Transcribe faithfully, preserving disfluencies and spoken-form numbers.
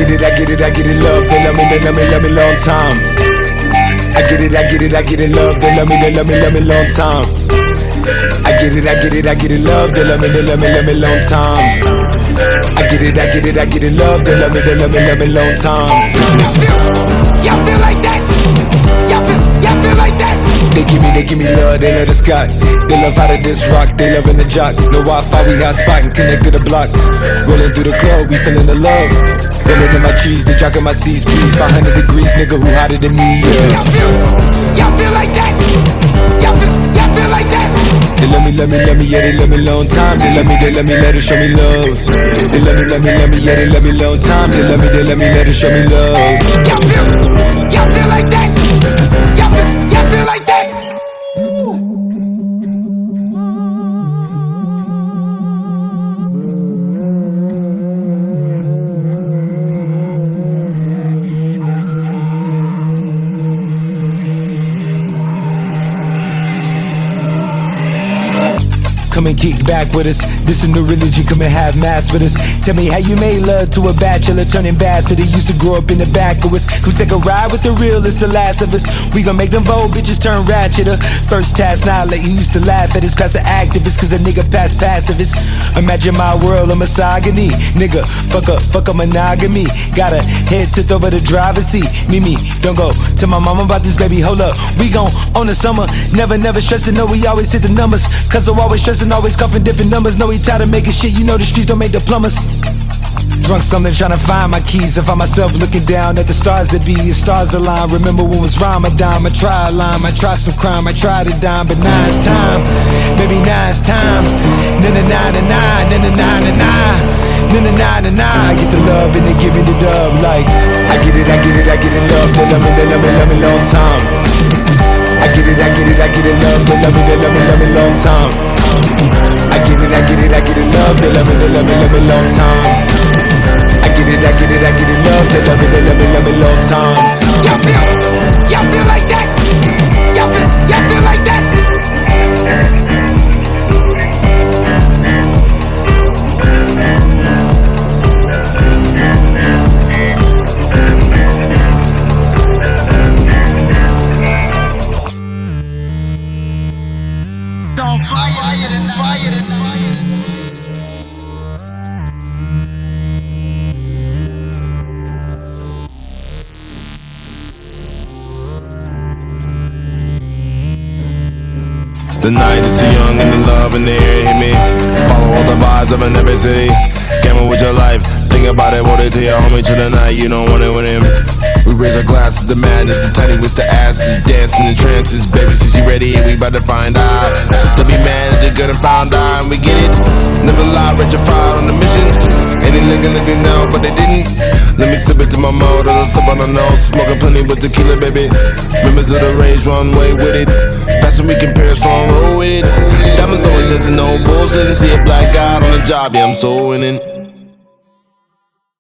get it, I get it, I get it, love. They love me, they love me, love me long time. I get it, I get it, I get it, love. They love me, they love me, love me long time. I get it, I get it, I get it, love. They love me, they love me, love me long time. I get it, I get it, I get it, love. They love me, they love me, love me long time. Y'all feel, y'all feel like that? Y'all feel, y'all feel like that? They give me, they give me love, they let us got. They love how to diss rock, they loving the jock. No Wi-Fi, we hot spot and connected the block. Rolling through the club, we feeling the love. Rolling in my trees, they jocking my steez, please. five hundred degrees, nigga, who hotter than me, yeah. Y'all feel, y'all feel like that? Y'all feel, y'all feel like that? They love me, love me, love me, yeah, they love me long time. They love me, they love me, let her show me love. They love me, love me, love me, yeah, they love me long time. They love me, they love me, let her show me love. Y'all feel, y'all feel like that? Y'all feel, y'all feel like that? Come and kick back with us. This is new religion, come and have mass with us. Tell me how you made love to a bachelor, turning bastard. Used to grow up in the back of us. Come take a ride with the real, it's the last of us. We gon' make them bold bitches turn ratcheter. First task, now let you used to laugh at us. Past the activists, cause a nigga past pacifist. Imagine my world of misogyny. Nigga, fuck up, fuck up monogamy. Got a head tipped over the driver's seat. Mimi, don't go tell my mama about this, baby, hold up. We gon' own the summer. Never, never stressing, no, we always hit the numbers. Cause I'm always stressing, always cuffing different numbers. Know he tired of making shit, you know the streets don't make the plumbers. Drunk something trying to find my keys. I find myself looking down at the stars that be. The stars align. Remember when it was Ramadan. I try a lime, I try some crime, I try to dime. But now it's time, maybe now it's time. Na na na na na, na na na na na, na na na na na. I get the love and they give me the dub. Like I get it, I get it, I get it, love. They love me, they love me, love me long time. I get it, I get it, I get it, love. They love me, they love me, love me long time. I get it, I get it, I get it, love. They love me, they love me, love me long time. I get it, I get it, I get it, love. They love me, they love me, love me long time. Y'all feel, y'all feel like that? Y'all feel, y'all feel like that? Don't fire it and fire it and fire it. The night is too young and the love in the air hit me. Follow all the vibes of every city. Gamble with your life, think about it, want it to your homie to the night. You don't want it with him. We raise our glasses to madness, the tiny whisk the asses, dancing in trances. Baby, since you ready, we about to find out. Don't be mad at the good and found out, and we get it. Never lie, retrified on the mission. Any looking, looking now, but they didn't. Let me sip it to my mouth, a little sip on the nose. Smoking plenty with tequila, baby. Members of the rage, run away with it. That's when we compare, strong roll with it. Diamonds always dancing, no bullshit. And see a black guy on the job, yeah, I'm so winning.